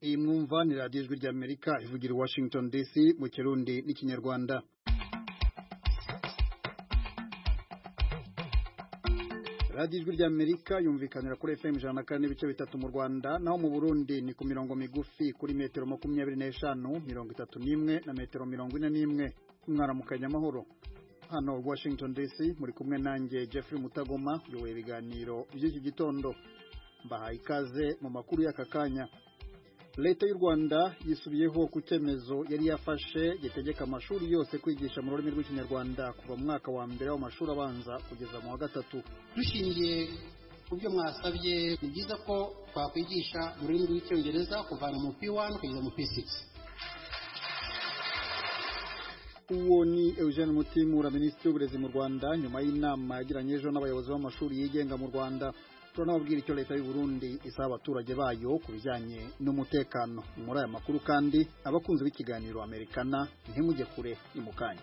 iyi mwumva ni radiyo ijwi ry'Amerika ivugira i Washington DC mu Kirundi n'Ikinyarwanda. radiyo ijwi ry'Amerika yumvikanira kuri FM 104.3 mu Rwanda, naho mu Burundi ni ku mirongo migufi kuri metero 25, 31 na metero 41. Mwaramukanya amahoro. Hano Washington DC muri kumwe nanjye Jeffrey Mutagoma, yowe ibiganiro by'iki gitondo. Mbahaye ikaze mu makuru y'aka kanya. Leta y'u Rwanda yisubiyeho ku cyemezo yari yafashe gitegeka amashuri yose kwigisha mu rurimi rw'Ikinyarwanda kuva mu mwaka wa mbere w'amashuri abanza kugeza mu wa gatatu. Dushingiye ku byo mwasabye, ni byiza ko twakwigisha mu rurimi rw'Icyongereza kuvana mu P1 kugeza mu P6. Uwo ni Eugene Mutimura, Minisitiri w'Uburezi mu Rwanda, nyuma y'inama yagiranye ejo n'abayobozi b'amashuri yigenga mu Rwanda. Turanababwira icyo leta y'u Burundi isaba abaturage bayo ku bijyanye n'umutekano. Muri aya makuru kandi abakunzi b'ikiganiro Amerikana ntimujye kure imukanya.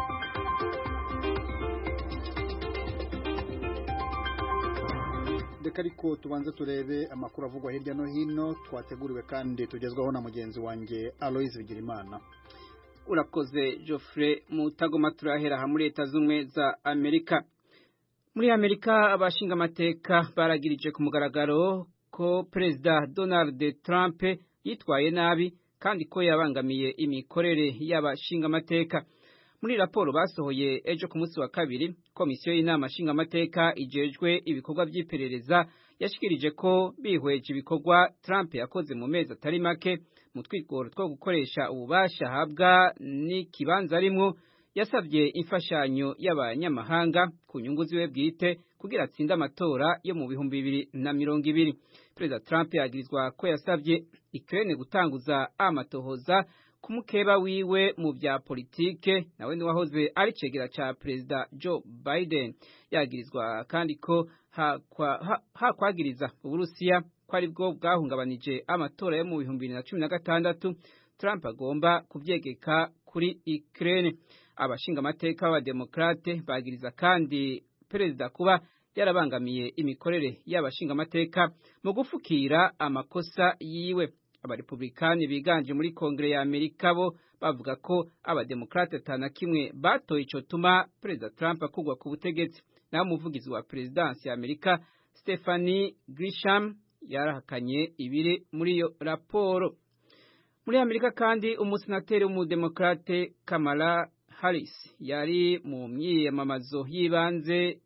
Reka ariko tubanze turebe amakuru avugwa hirya no hino twateguriwe kandi tugezwaho na mugenzi wanjye Aloise Bigirimana. Urakoze Geoffrey Mutagoma. Turahera hamwe Leta z'Ubumwe za Amerika. Muri Amerika abashinga amateka baragirije ku mugaragaro ko Perezida Donald Trump yitwaye nabi kandi ko yabangamiye imikorere y'abashinga amateka. Muri raporo basohoye ejo ku munsi wa kabiri, komisiyo y'inama nshinga amateka ijejwe ibikorwa by'iperereza yashikirije ko bihweje ibikorwa Trump yakoze mu mezi atari make mu twigoro two gukoresha ububasha ahabwa n'ikibanza arimwo, yasabye imfashanyo y'abanyamahanga ku nyungu ziwe bwite kugira atsinde amatora yo mu 2020. Perezida Trump yagirizwa ko yasabye Ukraine gutanguza amatohoza ku mukeba wiwe mu bya politike, nawe ni wahoze ari cegera ca Perezida Joe Biden. Yagirizwa kandi ko hakwagiriza Uburusiya ko ari bwo bwahungabanije amatora yo mu 2016. Trump agomba kuvyegeka kuri Ukraine. Abashinga amateka b'abademokrate bagiriza kandi perezida kuba yarabangamiye imikorere y'abashinga amateka mu gufukira amakosa yiwe. Abarepublikani biganje muri Kongere ya Amerika bo bavuga ko abademokrate atana kimwe batoye ico tuma perezida Trump akugwa ku butegetsi. Naho umuvugizi wa presidansi ya Amerika Stephanie Grisham yarahakanye ibiri muri iyo raporo. Muri Amerika kandi umusenateri w'umudemokrate Kamala Harris yari mu myiyamamazo y'ibanze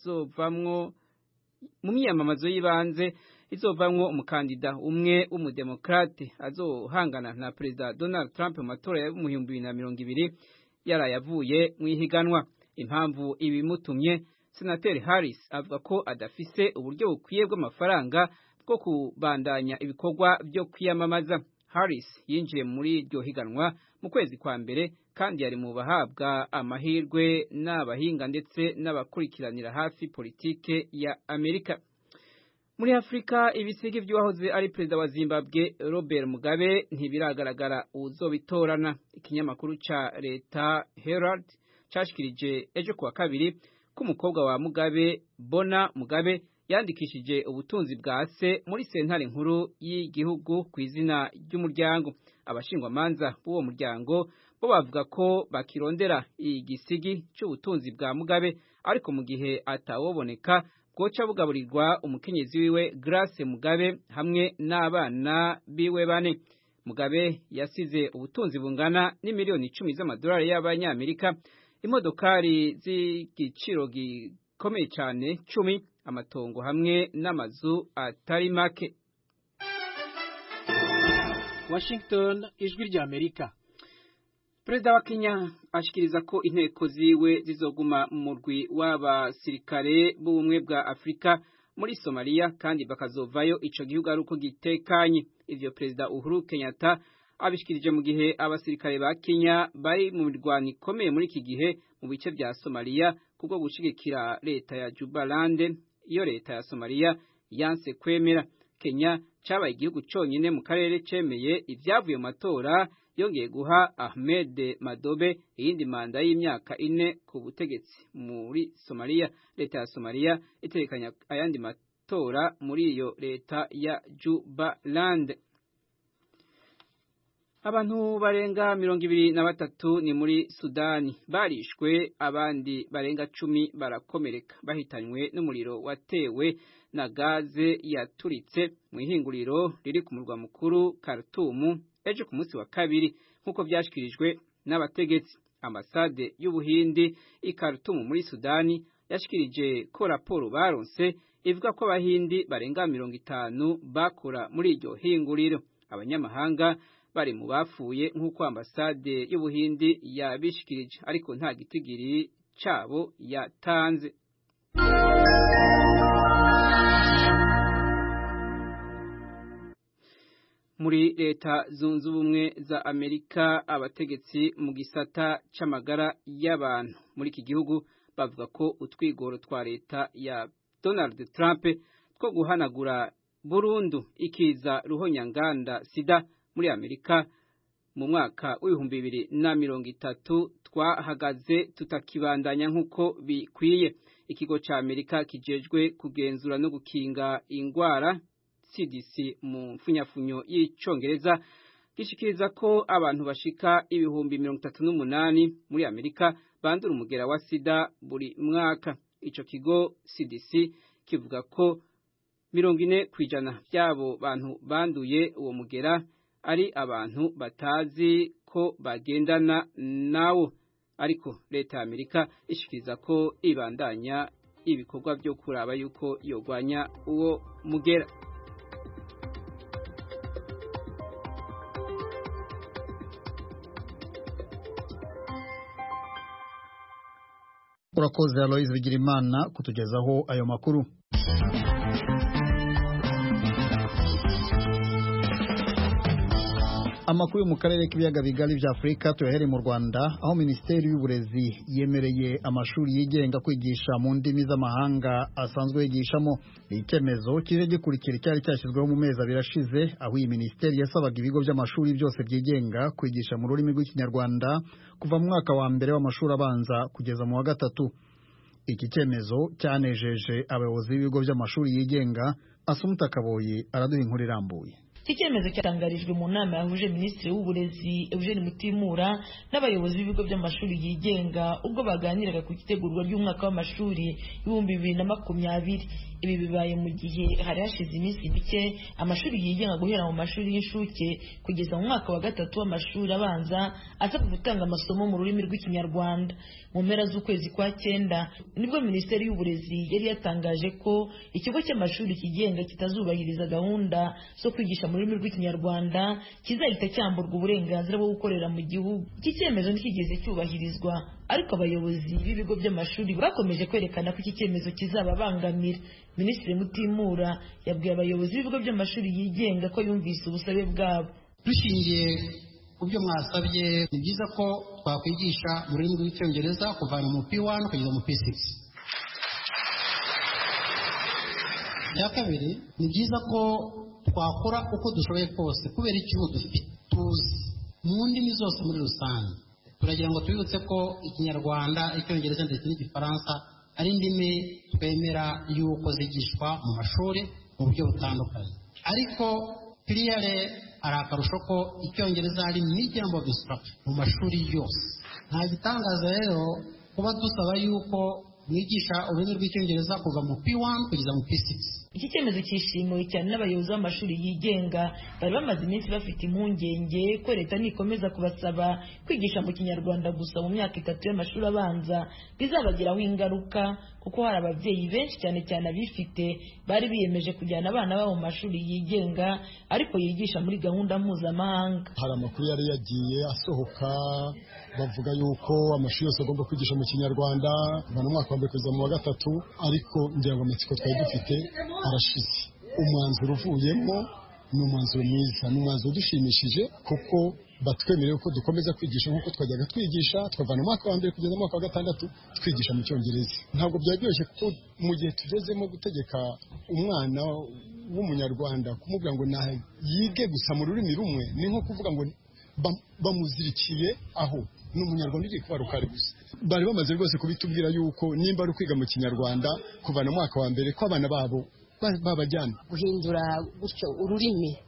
izovamwo umukandida umwe w'umudemokrate azohangana na Perezida Donald Trump mu matora ya 2020 yarayavuye mu ihiganwa. Impamvu ibimutumye, Senateri Harris avuga ko adafise uburyo bukwiye bw'amafaranga bwo kubandanya ibikorwa byo kwiyamamaza. Harris yinjiye muri iryo higanwa mu kwezi kwa mbere kandi yari mu bahabwa amahirwe n'abahinga ndetse n'abakurikiranira hafi politike ya Amerika. Muri Afrika, ibisigi by'uwahoze ari perezida wa Zimbabwe Robert Mugabe ntibiragaragara uzobitorana. Ikinyamakuru ca leta Herald cashikirije ejo kuwa kabiri ko umukobwa wa Mugabe, Bona Mugabe, yandikishije ubutunzi bwa se muri sentare nkuru y'igihugu ku izina ry'umuryango. Abashingwamanza b'uwo muryango bo bavuga ko bakirondera igisigi cy'ubutunzi bwa Mugabe, ariko mu gihe atawoboneka bwoca bugaburirwa umukenyezi wiwe Grace Mugabe hamwe n'abana biwe 4. Mugabe yasize ubutunzi bungana n'imiliyoni 10 z'amadolari y'abanyamerika, imodokari z'igiciro gikomeye cyane 10, amatongo hamwe n'amazu atari make. Washington, ijwi rya Amerika. Perezida wa Kenya ashikiriza ko inteko ziwe zizoguma mu murwi w'abasirikare b'ubumwe bwa Afrika muri Somalia kandi bakazovayo ico gihugu ari uko gitekanye. Ivyo Perezida Uhuru Kenyatta abishikirije mu gihe abasirikare ba Kenya bari mu mirwano ikomeye muri iki gihe mu bice bya Somalia kubwo gushigikira leta ya Jubaland. Iyo leta ya Somalia yanse kwemera. Kenya cabaye igihugu cyonyine mu karere cemeye ivyavuye mu matora yongeye guha Ahmed Madobe iyindi manda y'imyaka 4 ku butegetsi muri Somalia. Leta ya Somalia iterekanya ayandi matora muri iyo leta ya Jubaland. Abantu barenga 23 ni muri Sudani barishwe, abandi barenga 10 barakomereka bahitanywe n'umuriro watewe na gaze yaturitse mu ihinguriro riri ku murwa mukuru Khartoum ejo ku munsi wa kabiri, nkuko byashikirijwe n'abategetsi. Ambasade y'Ubuhindi i Khartoum muri Sudani yashikirije ko raporo baronse ivuga ko abahindi barenga 50 bakora muri iryo hinguriro. Abanyamahanga bari mu bapfuye nk'uko ambasade y'Ubuhindi yabishikirije, ariko nta gitigiri cabo yatanze. Muri Leta Zunze Ubumwe za Amerika, abategetsi mu gisata c'amagara y'abantu muri iki gihugu bavuga ko utwigoro twa leta ya Donald Trump two guhanagura burundu ikiza ruhonyanganda sida muri Amerika mu mwaka w'2030 twahagaze tutakibandanya nk'uko bikwiye. Ikigo ca Amerika kijejwe kugenzura no gukinga ingwara CDC mu mfunyafunyo y'icongereza gishikiriza ko abantu bashika 38,000 muri Amerika bandura umugera wa sida buri mwaka. Ico kigo CDC kivuga ko 40% byabo bantu banduye uwo mugera ari abantu batazi ko bagendana nawo, ariko leta ya Amerika ishikiriza ko ibandanya ibikorwa byo kuraba yuko yogwanya uwo mugera. Urakoze Aloise Bigirimana kutugezaho ayo makuru. Amakuru mu karere k'ibiyaga bigari vya Afrika tuyahere mu Rwanda, aho Minisiteri y'Uburezi yemereye amashuri yigenga kwigisha mu ndimi z'amahanga asanzwe yigishamo. Icyemezo kije gikurikira cyari cyashyizweho mu mezi abiri ashize, aho iyi minisiteri yasabaga ibigo by'amashuri byose byigenga kwigisha mu rurimi rw'Ikinyarwanda kuva mu mwaka wa mbere w'amashuri abanza kugeza mu wa gatatu. Iki cyemezo cyanejeje abayobozi b'ibigo by'amashuri yigenga. Asumta Kaboyi araduha inkuru irambuye. Iki cyemezo cyatangarijwe mu nama yahuje Minisitiri w'Uburezi Eugene Mutimura n'abayobozi b'ibigo by'amashuri yigenga ubwo baganiraga ku itegurwa ry'umwaka w'amashuri 2020. Ibi bibaye mu gihe hari hashize iminsi mike amashuri yigenga guhera mu mashuri y'inshuke kugeza mu mwaka wa gatatu w'amashuri abanza asabwa gutanga amasomo mu rurimi rw'Ikinyarwanda. Mu mpera z'ukwezi kwa 9 nibwo Minisiteri y'Uburezi yari yatangaje ko ikigo cy'amashuri kigenga kitazubahiriza gahunda zo kwigisha mu rurimi rw'Ikinyarwanda kizahita cyamburwa uburenganzira bwo gukorera mu gihugu. Iki cyemezo ntikigeze cyubahirizwa, ariko abayobozi b'ibigo by'amashuri bakomeje kwerekana ko iki cyemezo kizababangamira. Minisitiri Mutimura yabwiye abayobozi b'ibigo by'amashuri yigenga ko yumvise ubusabe bwabo. Dushingiye ku byo mwasabye, ni byiza ko twakwigisha mu rurimi rw'Icyongereza kuvana mu P1 kugeza mu P6. Ya kabiri, ni byiza ko twakora uko dushoboye kose kubera ikigo dufite tuzi mu ndimi zose muri rusange. Turagira ngo tubibutse ko Ikinyarwanda, Icyongereza ndetse n'Igifaransa ari indimi twemera yuko zigishwa mu mashuri mu buryo butandukanye, ariko clearly ari akarusho ko Icyongereza ari medium of instruction mu mashuri yose. Nta gitangaza rero kuba dusaba yuko mwigisha ururimi rw'Icyongereza kuva mu P1 kugeza mu P6. Iki cyemezo cyishimiwe cyane n'abayobozi b'amashuri yigenga bari bamaze iminsi bafite impungenge ko leta nikomeza kubasaba kwigisha mu Kinyarwanda gusa mu myaka 3 y'amashuri abanza bizabagiraho ingaruka, kuko hari ababyeyi benshi cyane cyane abifite bari biyemeje kujyana abana babo mu mashuri yigenga ariko yigisha muri gahunda mpuzamahanga. Hari amakuru yari yagiye asohoka bavuga yuko amashuri yose agomba kwigisha mu Kinyarwanda kuva mu mwaka wa mbere kugeza mu wa gatatu, ariko ngira ngo amatsiko twari dufite arashize. Umwanzuro uvuyemo ni umwanzuro mwiza, ni umwanzuro dushimishije, kuko batwemereye ko dukomeza kwigisha nk'uko twajyaga twigisha twavana mu mwaka wa mbere kugeza mu mwaka wa gatandatu twigisha mu Cyongereza. Ntabwo byaryoshye kuko mu gihe tugezemo gutegeka umwana w'umunyarwanda kumubwira ngo yige gusa mu rurimi rumwe ni nko kuvuga ngo bamuzirikiye aho n'umunyarwanda ugiye kuba rukari gusa. Bari bamaze rwose kubitubwira yuko nimba ari kwiga mu Kinyarwanda kuvana mu mwaka wa mbere ko abana babo babajyana guhindura gutyo ururimi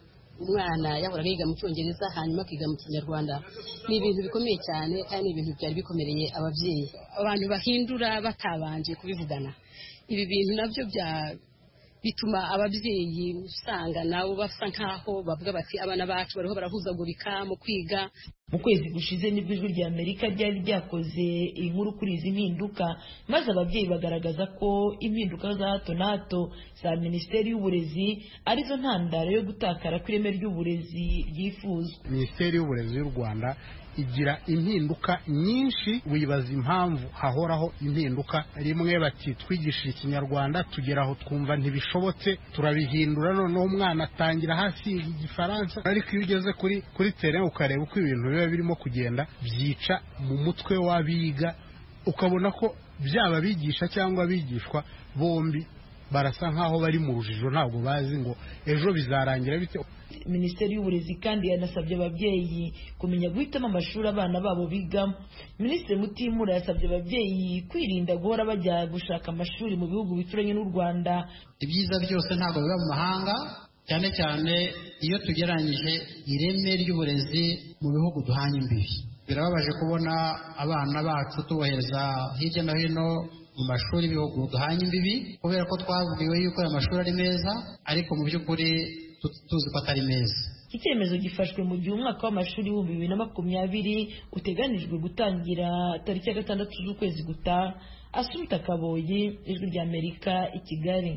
umwana yahora yiga mu cyongereza hanyuma akiga mu kinyarwanda ni ibintu bikomeye cyane kandi ni ibintu byari bikomereye ababyeyi abantu bahindura batabanje kubivugana ibi bintu nabyo bituma ababyeyi usanga nabo basa nkaho bavuga bati abana bacu bariho barahuzagurika mu kwiga. Mu kwezi gushize nibwo Ijwi rya Amerika ryari ryakoze inkuru kuri izi mpinduka maze ababyeyi bagaragaza ko impinduka za hato na hato za Minisiteri y'Uburezi arizo ntandaro yo gutakara kw'ireme ry'uburezi ryifuzwa. Minisiteri y'Uburezi y'u Rwanda igira impinduka nyinshi, wibaza impamvu hahoraho impinduka. Rimwe bati twigishije ikinyarwanda tugeraho twumva ntibishobotse turabihindura, noneho umwana atangira hasi igifaransa, ariko iyo ugeze kuri terrain ukareba uko ibintu biba birimo kugenda byica mu mutwe w'abiga, ukabona ko byaba bigisha cyangwa bigishwa bombi barasa nkaho bari mu rujijo, ntabwo bazi ngo ejo bizarangira bite. Minisiteri y'Uburezi kandi yanasabye ababyeyi kumenya guhitamo amashuri abana babo bigamo. Minisitiri Mutimura yasabye ababyeyi kwirinda guhora bajya gushaka amashuri mu bihugu bituranye n'u Rwanda. Ibyiza byose ntabwo biba mu mahanga, cyane cyane iyo tugereranyije ireme ry'uburezi mu bihugu duhanye imbibi. Birababaje kubona abana bacu tubohereza hirya no hino mu mashuri y'ibihugu duhanye imbibi kubera ko twabwiwe yuko aya mashuri ari meza, ariko mu by'ukuri tuzi ko atari meza. Iki cyemezo gifashwe mu gihe umwaka w'amashuri w'ibihumbi 2020 uteganijwe gutangira tariki ya 6 z'ukwezi gutaha. Asumta Kaboyi, Ijwi rya Amerika, i Kigali.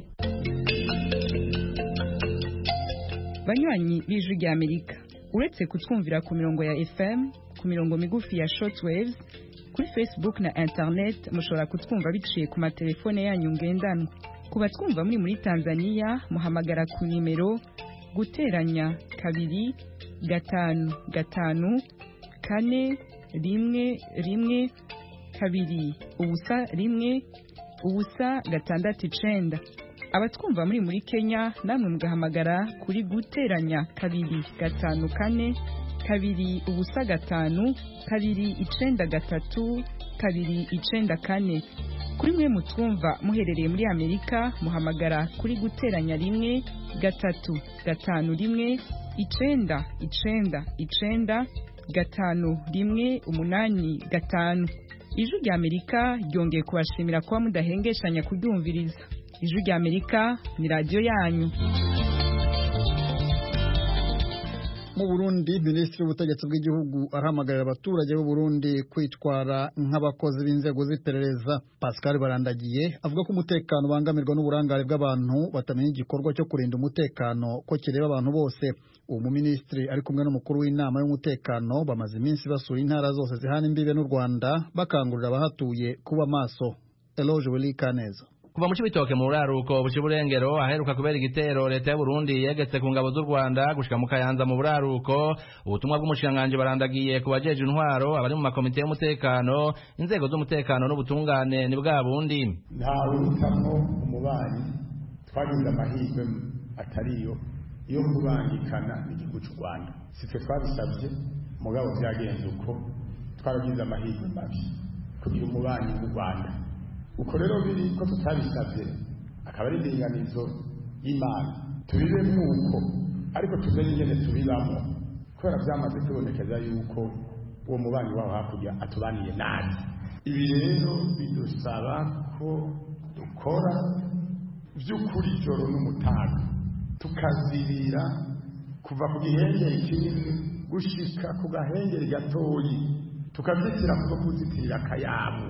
Banywanyi b'Ijwi rya Amerika, uretse kutwumvira ku mirongo ya FM, ku mirongo migufi ya shortwaves, kuri Facebook na internet mushobora kutwumva biciye ku matelefone yanyu ngendanwa. Kuba twumva muri Tanzania muhamagara ku nimero guteranya 25541 abatwumva muri Kenya namwe mugahamagara kuri guteranya 255 kuri mwe mutwumva muherereye muri Amerika muhamagara kuri guteranya 1-351-995. Ijwi rya Amerika ryongeye kubashimira kuba mudahengeshanya kuryumviriza. Ijwi rya Amerika ni radio yanyu. Mu Burundi, Minisitiri w'Ubutegetsi bw'igihugu arahamagarira abaturage b'u Burundi kwitwara nk'abakozi b'inzego z'iperereza. Pascal Barandagiye avuga ko umutekano bangamirwa n'uburangare bw'abantu batamenya igikorwa cyo kurinda umutekano ko kireba abantu bose. Uwo muminisitiri ari kumwe n'umukuru w'inama y'umutekano bamaze iminsi basura intara zose zihana imbibe n'u Rwanda bakangurira abahatuye kuba maso. Eloge Welikaneza. Kuva mu Cibitoke mu buraruko buciburengero aheruka kubera igitero leta y'u Burundi yegetse ku ngabo z'u Rwanda gushika mu Kayanza mu buraruko, ubutumwa bw'umushikanganje Barandagiye kubajeje intwaro abari mu makomite y'umutekano, inzego z'umutekano n'ubutungane ni bwa bundi. Ntawe utamwo umubanyi twagize amahirwe atariyo iyo kubangikana n'igihugu cy'u Rwanda. Sitwe twabisabye mugabo byagenze uko twaragize amahirwe mabi kugira umubanyi w'u Rwanda. Uko rero biri ko tutabisabye akaba ari indinganizo y'Imana tubibe nk'uko, ariko tumenye ingene tubibamo kubera byamaze kubonekeza yuko uwo mubanyi waho hakurya atubaniye nabi. Ibi rero bidusaba ko dukora by'ukuri joro n'umutaga tukazirira kuva ku gihengeri kinini gushika ku gahengeri gatoyi, tukabyitira kuko kuzitirira akayabu.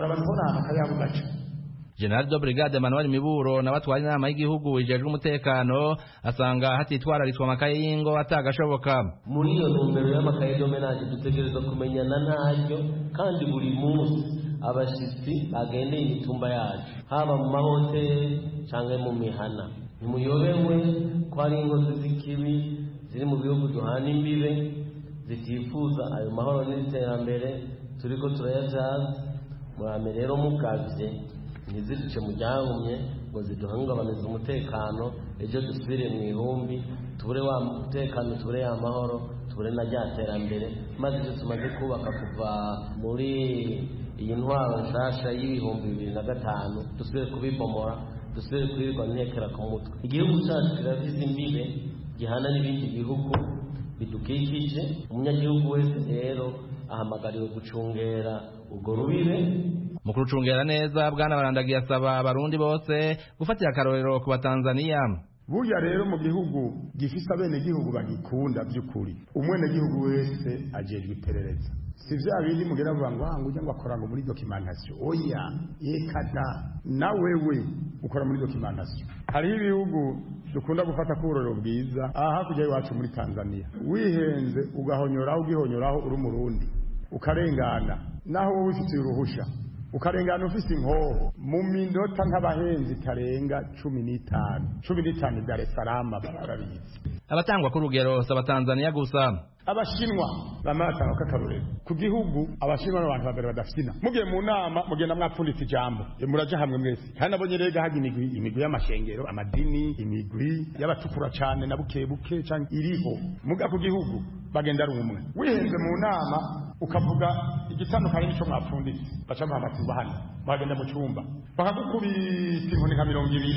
General de Brigade Manuel Miburo n'abatwara inama y'igihugu ijejwe umutekano asanga hatitwararitwa amakaye y'ingo atagashoboka. Muri iyo ntumbero y'amakaye domenage dutegereza kumenyana naryo, kandi buri munsi abashitsi bagendeye imitumba yacu haba mu mahoteli canke mu mihana. Ntimuyobewe ko ari inkozi z'ikibi ziri mu bihugu duhana imbibe zitifuza ayo mahoro n'iterambere turiko turayavyaza. Murame rero mugavye ntiziduce mu ryahumye ngo ziduhungabanize umutekano, ejo dusubire mu ihumbi tubure wa mutekano, tubure ya mahoro, tubure na rya terambere, maze icyo tumaze kubaka kuva muri iyi ntwaro nshasha y'ibihumbi 2005 dusubire kubibomora, dusubire kwirirwa ntekera ku mutwe. Igihugu cyacu kirafise imbibe gihana n'ibindi bihugu bidukikije. Umunyagihugu wese rero ahamagariwe gucungera urwo rubibe. Mu kurucungera neza Bwana Barandagiye asaba abarundi bose gufatira akarorero ku Batanzania. Burya rero mu gihugu gifise abenegihugu bagikunda by'ukuri, umwenegihugu wese ajejwe iperereza. Si vya bindi mugera ngo ujya ngo akora ngo muri documentation. Oya, yekada na wewe ukora muri documentation. Hariho ibihugu dukunda gufata kurorero bwiza, aha kujya iwacu muri Tanzania. Wihenze ugihonyoraho uri Murundi, ukarengana naho wowe ufite uruhusha, ukarengana ufite inkoho mu minota nk'abahenzi tarenga 15 Dar es Salaam barabizi. Abatangwa ku rugero s'Abatanzania gusa. Abashinwa bamatanga kakarorero ku gihugu. Abashinwa n'abantu babere badafina, mugiye mu nama mugenda mwapfunditse ijambo muraje hamwe mwese. Kandi nabonye rega haga imigwi y'amashengero, amadini, imigwi y'abatukura cyane na buke cyane iriho muga ku gihugu bagenda ari umwe. Wihenze mu nama ukavuga igitandukanye n'icyo mwapfunditse, baca bahamatiza hano bagenda mu cyumba bakagukubita inkoni nka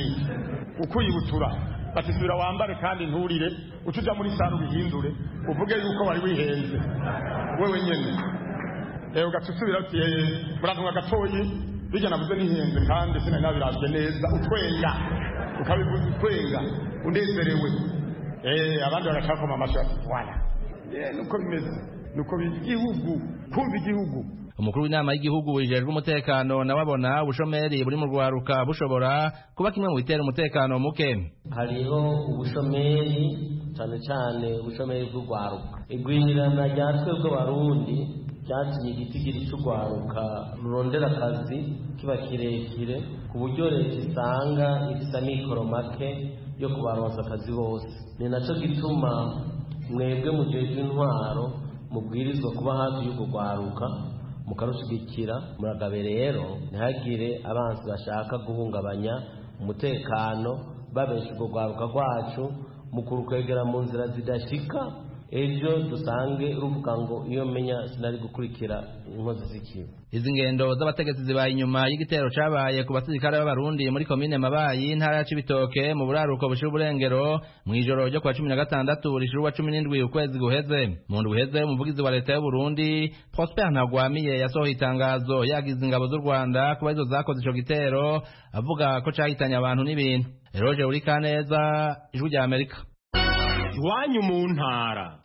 20 ukuyibutura batisubira wambare kandi nturire ucuja muri saro bihindure uvuge yuko wari wihenze wewe nyene. Ugatusubira uti murantumwa gatoyi bijya navuze nihenze kandi sinari nabiravye neza, utwenga ukabivuza utwenga undezerewe. Abandi barashaka mu amashati wala nuko bimeze, nuko igihugu kumva igihugu. Umukuru w'inama y'igihugu wijejwe umutekano nawabona ubushomeri buri mu rwaruka bushobora kuba kimwe mu bitera umutekano muke. Hariho ubushomeri cyane ubushomeri bw'urwaruka. Igwirirana rya twebwe Barundi ryatumye igitigiri cy'urwaruka rurondera akazi kiba kirekire ku buryo leta isanga ifite amikoro make yo kubaronsa akazi bose. Ni nacyo gituma mwebwe mujejwe intwaro mubwirizwa kuba hafi y'urwo rwaruka mukarushigikira. Muragabe rero ntihagire abansi bashaka guhungabanya umutekano babesha urwo rwaruka rwacu mu kurukwegera mu nzira zidashika, ejo dusange ruvuga ngo iyo menya sinari gukurikira inkozi z'ikibi. Izi ngendo z'abategetsi zibaye inyuma y'igitero cabaye ku basirikare b'Abarundi muri komine Mabayi intara ya Cibitoke mu buraruko bushira uburengero mw'ijoro ryo kwa 16 rishirwa 17 ukwezi guheze. Mu ndwi uheze umuvugizi wa leta y'u Burundi Prosper Ntagwamiye yasohoye itangazo yagize ingabo z'u Rwanda kuba izo zakoze ico gitero avuga ko cahitanye abantu n'ibintu. Roger Urikaneza, Ijwi rya Amerika. Iwanyu mu ntara.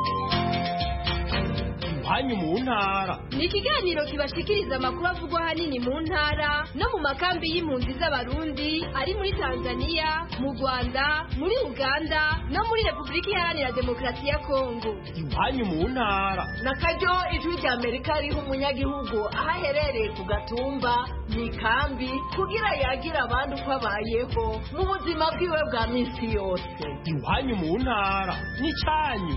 Iwanyu mu ntara ni ikiganiro kibashikiriza amakuru avugwa hanini mu ntara no mu makambi y'impunzi z'Abarundi ari muri Tanzania, mu Rwanda, muri Uganda no muri Repubulika Iharanira Demokarasi ya Kongo. Iwanyu mu ntara nakaryo Ijwi rya Amerika riho umunyagihugu aho aherereye ku gatumba mu ikambi kugira yagira abandi uko abayeho mu buzima bwiwe bwa minsi yose. Iwanyu mu ntara ni cyanyu.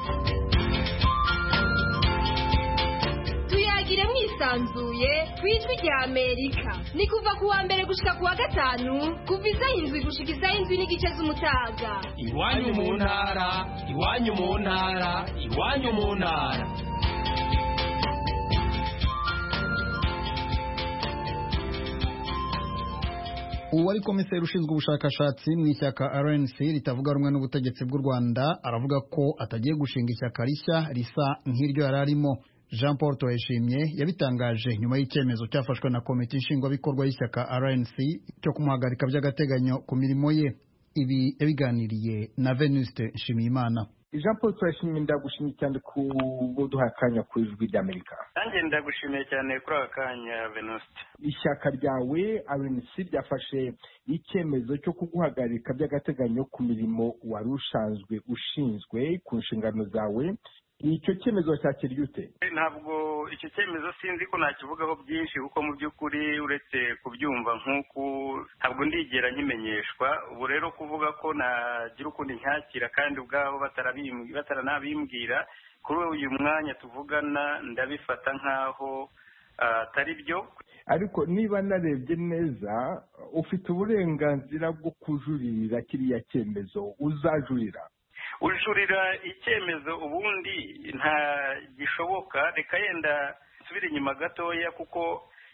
Tuyagire mwisanzuye kwijwi rya Amerika. Ni kuva kuwa mbere gushika kuwa gatanu kuva isaha 7 gushika isaha 7 n'igice z'umutaga. Iwanyu mu ntara, iwanyu mu ntara, iwanyu mu ntara. Uwari komiseri ushinzwe ubushakashatsi mu ishyaka RNC ritavuga rumwe n'ubutegetsi bw'u Rwanda aravuga ko atagiye gushinga ishyaka rishya risa nk'iryo yararimo. Jean Paul Toyishimye yabitangaje nyuma y'icyemezo cyafashwe na komite nshingwabikorwa y'ishyaka RNC cyo kumuhagarika by'agateganyo ku mirimo ye. Ibi yabiganiriye na Venuste Nshimiyimana. Jean Paul Toyishimye ndagushimiye cyane ku buduha akanya ku Ijwi rya Amerika. Nanjye ndagushimiye cyane kuri akanya Venuste. Ishyaka ryawe RNC ryafashe icyemezo cyo kuguhagarika by'agateganyo ku mirimo wari ushinzwe ku nshingano zawe. Icyo cyemezo cyakiriye ute? Ntabwo icyo cyemezo sinzi ko nakivugaho byinshi kuko mu by'ukuri uretse kubyumva nk'uko ntabwo ndigera nkimenyeshwa. Ubu rero kuvuga ko nagira ukundi ncyakira kandi ubwabo bataranabimbwira kuri uyu mwanya tuvugana ndabifata nk'aho atari byo. Ariko niba narebye neza ufite uburenganzira bwo kujuririra kiriya cyemezo, uzajurira? Ujurira icyemezo ubundi nta gishoboka. Reka yenda nsubire inyuma gatoya kuko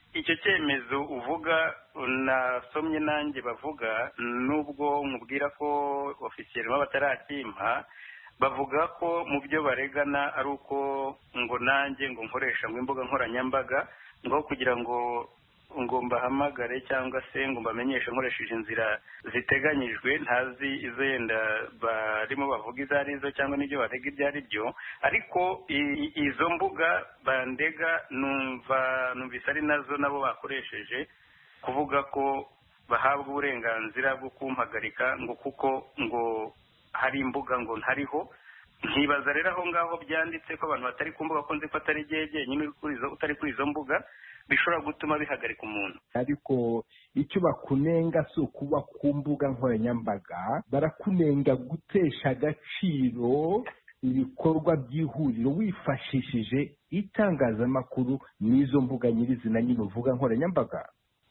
icyo cyemezo uvuga nasomye nanjye bavuga nubwo nkubwira ko ofisiyeri batarakimpa bavuga ko mu byo baregana ari uko ngo nanjye ngo nkoresha ngo imbuga nkoranyambaga ngo kugira ngo mbahamagare cyangwa se ngo mbamenyeshe nkoresheje inzira ziteganyijwe ntazi izo yenda barimo bavuga izo ari zo cyangwa n'ibyo barega ibyo ari byo ariko izo mbuga bandega numvise ari nazo nabo bakoresheje kuvuga ko bahabwa uburenganzira bwo kumpagarika ngo kuko ngo hari imbuga ngo ntariho nkibaza rero aho ngaho byanditse ko abantu batari ku mbuga ko nzi ko atari nyine utari kuri izo mbuga bishobora gutuma bihagarika umuntu. Ariko icyo bakunenga si ukuba ku mbuga nkoranyambaga, barakunenga gutesha agaciro ibikorwa by'ihuriro wifashishije itangazamakuru n'izo mbuga nyirizina nyine uvuga nkoranyambaga.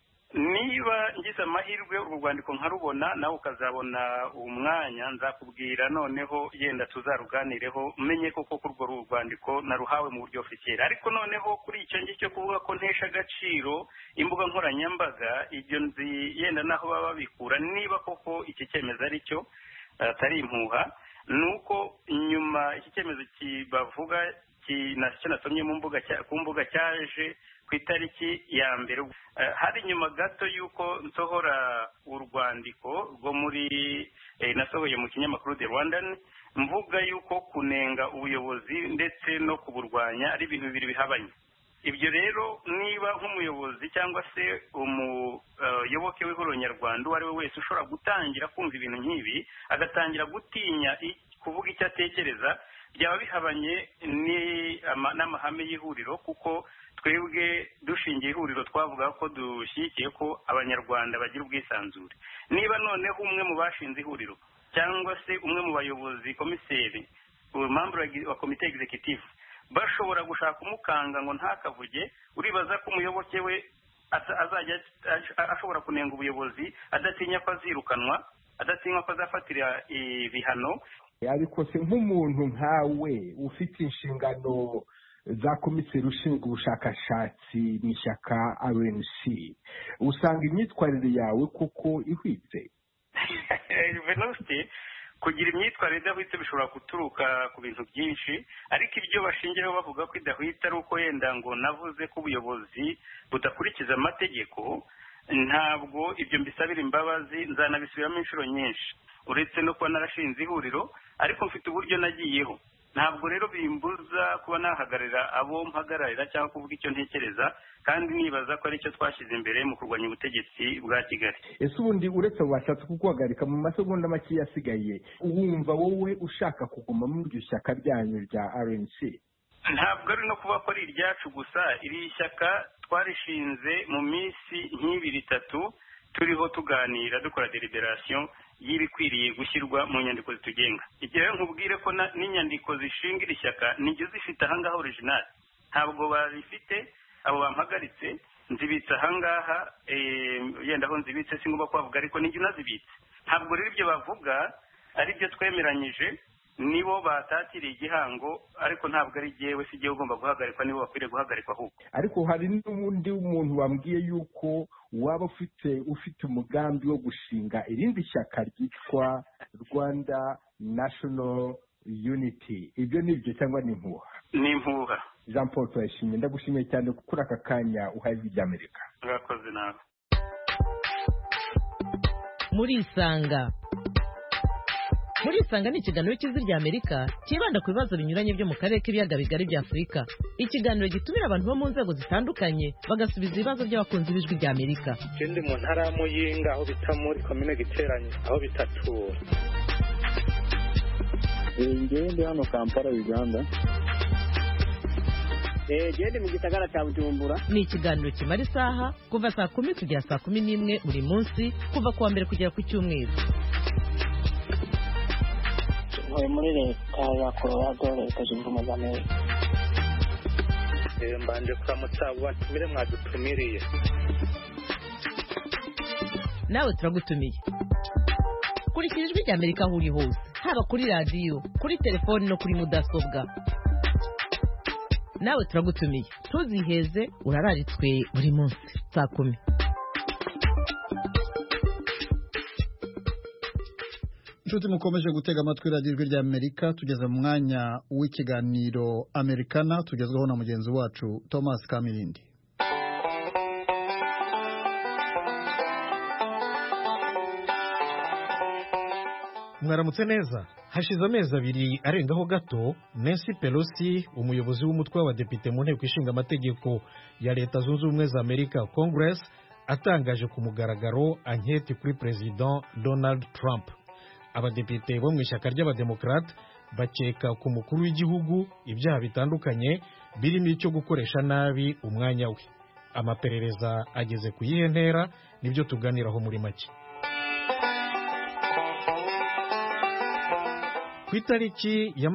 Niba ngize amahirwe uru rwandiko nkarubona nawe ukazabona umwanya nzakubwira noneho yenda tuzaruganireho umenye koko ko urwo rwandiko naruhawe mu buryo ofisiyeri. Ariko noneho kuri icyo ngicyo kuvuga ko ntesha agaciro imbuga nkoranyambaga ibyo nzi yenda naho baba babikura niba koko iki cyemezo ari cyo atari impuha nuko nyuma iki cyemezo kibavuga nacyo nasomye ku mbuga cyaje ku itariki ya mbere hari nyuma gato y'uko nsohora urwandiko rwo muri nasohoye mu kinyamakuru The Rwandan mvuga y'uko kunenga ubuyobozi ndetse no kuburwanya ari ibintu bibiri bihabanye. Ibyo rero niba nk'umuyobozi cyangwa se umuyoboke w'ihuriro nyarwanda uwo ari we wese ushobora gutangira kumva ibintu nk'ibi agatangira gutinya kuvuga icyo atekereza byaba bihabanye n'amahame y'ihuriro kuko twebwe dushingiye ihuriro twavuga ko dushyigikiye ko abanyarwanda bagira ubwisanzure. Niba noneho umwe mu bashinze ihuriro cyangwa se umwe mu bayobozi komiseri membre wa komite executive bashobora gushaka umukanga ngo ntakavuge, uribaza ko umuyoboke we azajya ashobora kunenga ubuyobozi adatinya ko azirukanwa, adatinya ko azafatira ibihano. Ariko se nk'umuntu nkawe ufite inshingano za komiseri ushinzwe ubushakashatsi mu ishyaka RNC usanga imyitwarire yawe kuko ihwitse? Kugira imyitwarire idahwitse bishobora guturuka ku bintu byinshi, ariko ibyo bashingiraho bavuga ko idahwitse ari uko yenda ngo navuze ko ubuyobozi budakurikiza amategeko. Ntabwo ibyo mbisabira imbabazi, nzanabisubiramo inshuro nyinshi uretse no kuba narashinze ihuriro, ariko mfite uburyo nagiyeho. Ntabwo rero bimbuza kuba nahagararira abo mpagararira cyangwa kuvuga icyo ntekereza, kandi nibaza ko aricyo twashyize imbere mu kurwanya ubutegetsi bwa Kigali. Ese ubundi uretse bashatse kuguhagarika mu masegonda make yasigaye, wumva wowe ushaka kuguma muri iryo shyaka ryanyu rya RNC? Ntabwo ari no kuba ko ari iryacu gusa, iri shyaka twarishinze mu minsi nk'ibiri itatu turiho tuganira dukora deliberation y'ibikwiriye gushyirwa mu nyandiko zitugenga. Igihe rero nkubwire ko n'inyandiko zishinga iri shyaka nijyo zifite ahangaha original, ntabwo barifite abo bampagaritse, nzibitse ahangaha yenda aho nzibitse singomba kubavuga ariko nijyo nazibitse. Ntabwo rero ibyo bavuga ari byo twemeranyije, nibo batatiriye igihango, ariko ntabwo ari jyewe, si jyewe ugomba guhagarikwa, nibo bakwiriye guhagarikwa ahubwo. Ariko hari n'ubundi muntu wambwiye yuko waba ufite umugambi wo gushinga irindi shyaka ryitwa Rwanda National Unity. Ibyo ni byo cyangwa ni impuha? Ni impuha. Jean Paul Turayishimye, ndagushimiye cyane kuri aka kanya uhaye iby'Amerika. Urakoze nawe. Murisanga ni ikiganiro cy'Ijwi ry'Amerika kibanda ku bibazo binyuranye byo mu karere k'ibiyaga bigari bya Afurika. Ikiganiro gitumira abantu bo mu nzego zitandukanye bagasubiza ibibazo by'abakunzi b'Ijwi ry'Amerika. Ikindi mu ntara ya Muyinga aho bita muri komine Giteranye aho bita Tura. Ngende hano Kampala Uganda. Gende mu gisagara cya Bujumbura. Ni ikiganiro kimara isaha kuva saa 10 kugera saa 11 buri munsi kuva kuwa mbere kugera ku cyumweru. Muri leta ya Colorado, leta zunze ubumwe za Amerika. Mbanje kuramutsa abo batumire mwadutumiriye. Nawe turagutumiye. Kurikira Ijwi ry'Amerika aho uri hose, haba kuri radiyo, kuri telefoni no kuri mudasobwa. Nawe turagutumiye. ntuziheze urararitswe buri munsi saa 10. Inshuti mukomeje gutega amatwi radiyo ijwi rya Amerika, tugeze mu mwanya w'ikiganiro Americana tugezweho na mugenzi wacu Thomas Kamirindi. Mwaramutse neza. Hashize amezi abiri arengaho gato Nancy Pelosi, umuyobozi w'umutwe w'abadepite mu nteko ishinga amategeko ya Leta Zunze Ubumwe za Amerika Congress, atangaje ku mugaragaro anketi kuri President Donald Trump. Abadepite bo mu ishyaka ry'abademokrate bakeka ku mukuru w'igihugu ibyaha bitandukanye birimo icyo gukoresha nabi umwanya we. Amaperereza ageze ku yihe ntera, nibyo tuganiraho muri make. Ku itariki ya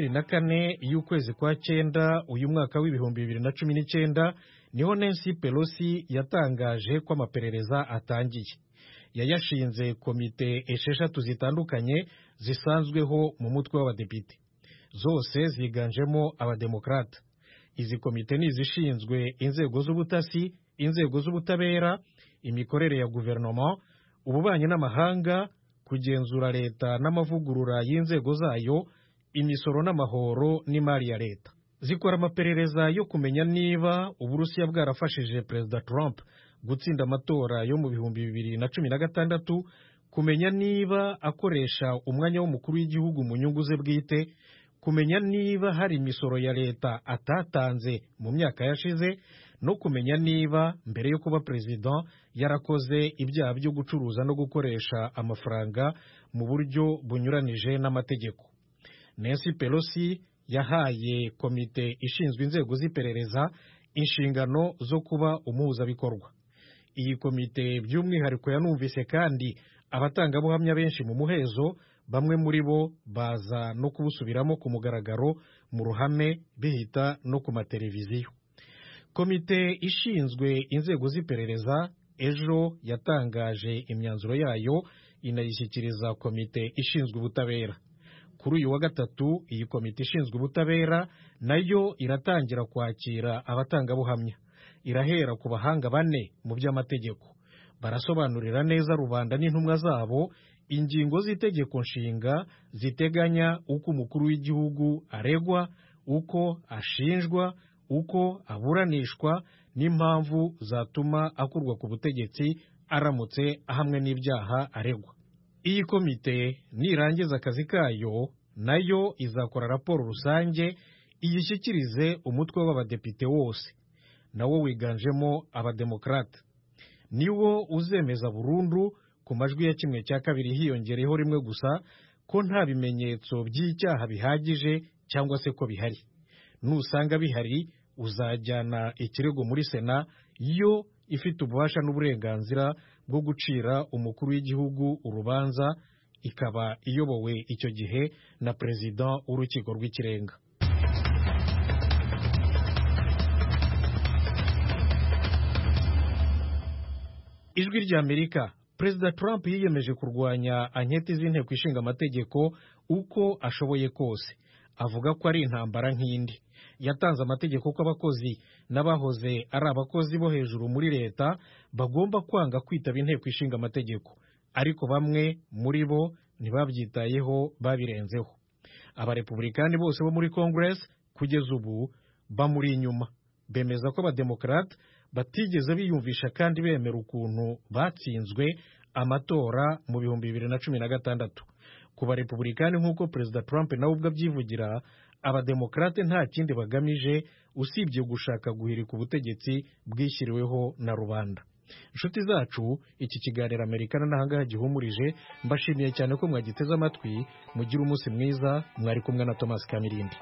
24 y'ukwezi kwa 9 uyu mwaka w'ibihumbi 2019 niho Nancy Pelosi yatangaje ko amaperereza atangiye. Yayashinze komite 6 zitandukanye zisanzweho mu mutwe w'abadepite, zose ziganjemo abademokrate. Izi komite ni izishinzwe inzego z'ubutasi, inzego z'ubutabera, imikorere ya guverinoma, ububanyi n'amahanga, kugenzura leta n'amavugurura y'inzego zayo, imisoro n'amahoro n'imari ya leta. Zikora amaperereza yo kumenya niba Uburusiya bwarafashije Perezida Trump gutsinda amatora yo mu bihumbi 2016, kumenya niba akoresha umwanya w'umukuru w'igihugu mu nyungu ze bwite, kumenya niba hari imisoro ya leta atatanze mu myaka yashize, no kumenya niba mbere yo kuba perezida yarakoze ibyaha byo gucuruza no gukoresha amafaranga mu buryo bunyuranije n'amategeko. Nancy Pelosi yahaye komite ishinzwe inzego z'iperereza inshingano zo kuba umuhuzabikorwa. Iyi komite by'umwihariko yanumvise kandi abatangabuhamya benshi mu muhezo, bamwe muri bo baza no kubusubiramo ku mugaragaro mu ruhame bihita no ku mateleviziyo. Komite ishinzwe inzego z'iperereza ejo yatangaje imyanzuro yayo, inayishyikiriza komite ishinzwe ubutabera. Kuri uyu wa gatatu iyi komite ishinzwe ubutabera nayo iratangira kwakira abatangabuhamya. Irahera ku bahanga 4 mu by'amategeko. Barasobanurira neza rubanda n'intumwa zabo ingingo z'itegeko nshinga ziteganya uko umukuru w'igihugu aregwa, uko ashinjwa, uko aburanishwa, n'impamvu zatuma akurwa ku butegetsi aramutse ahamwe n'ibyaha aregwa. Iyi komite nirangiza akazi kayo nayo izakora raporo rusange iyishyikirize umutwe w'abadepite wose, nawo wiganjemo abademokrate. Niwo uzemeza burundu ku majwi ya 1/2 hiyongereho rimwe gusa ko nta bimenyetso by'icyaha bihagije cyangwa se ko bihari. Nusanga bihari uzajyana ikirego muri Sena, yo ifite ububasha n'uburenganzira bwo gucira umukuru w'igihugu urubanza, ikaba iyobowe icyo gihe na perezida w'urukiko rw'ikirenga. Ijwi rya Amerika. Perezida Trump yiyemeje kurwanya anketi z'inteko ishinga amategeko uko ashoboye kose. Avuga ko ari intambara nk'indi. Yatanze amategeko ko abakozi n'abahoze ari abakozi bo hejuru muri leta bagomba kwanga kwitaba inteko ishinga amategeko, ariko bamwe muri bo ntibabyitayeho, babirenzeho. Abarepublikani bose bo muri Congress kugeza ubu bamuri inyuma. Bemeza ko abademokrate batigeze biyumvisha kandi bemera ukuntu batsinzwe amatora mu 2016. Ku barepublikani nk'uko Perezida Trump nawe ubwo abyivugira, abademokrate nta kindi bagamije usibye gushaka guhirika ubutegetsi bwishyiriweho na rubanda. Inshuti zacu, iki kiganiro Americana nahangaha gihumurije. Mbashimiye cyane ko mwagiteze amatwi. Mugira umunsi mwiza. Mwari kumwe na Thomas Kamirindi.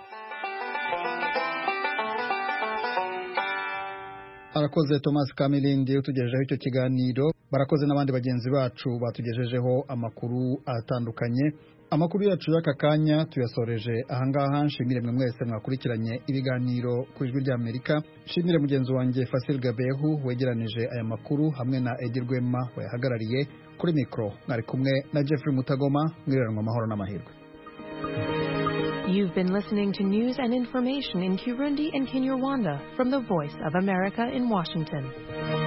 Arakoze Thomas Kamirindi utugejejeho icyo kiganiro. Barakoze n'abandi bagenzi bacu batugejejeho amakuru atandukanye. Amakuru yacu y'aka kanya tuyasoreje ahangaha. Nshimire mwe mwese mwakurikiranye ibiganiro ku Ijwi rya Amerika. Nshimire mugenzi wanjye Fasil Gabehu wegeranije aya makuru hamwe na Edi Rwema wayahagarariye. Kuri mikro mwari kumwe na Jeffrey Mutagoma. Mwiranwa amahoro n'amahirwe. You've been listening to news and information in Kirundi and Kinyarwanda from the Voice of America in Washington.